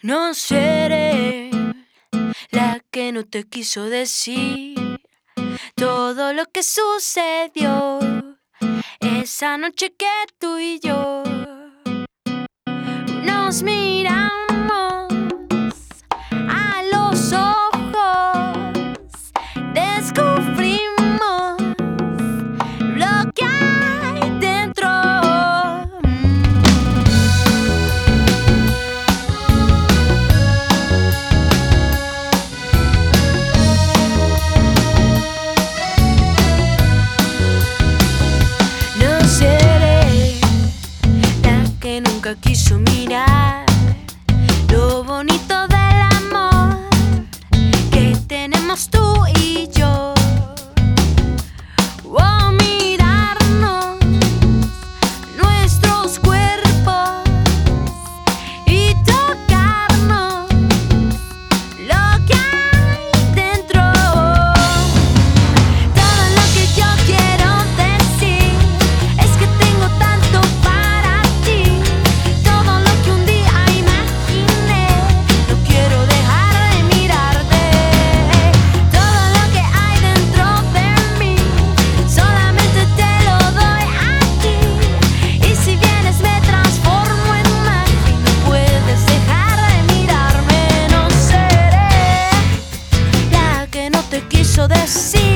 No seré la que no te quiso decir todo lo que sucedió esa noche que tú y yo nos miramos a los ojos, descubrimos lo que hay dentro. No seré la que nunca quiso mirar lo bonito del amor que tenemos tú y yo. O mirarnos nuestros cuerpos y tocarnos lo que hay dentro. Todo lo que yo quiero decir es que tengo tanto para ti. Todo lo que un día imaginé, no quiero dejar de mirarte. Todo lo que hay dentro de mí, solamente te lo doy a ti. Y si vienes me transformo en magia, no puedes dejar de mirarme. No seré la que no te quiso decir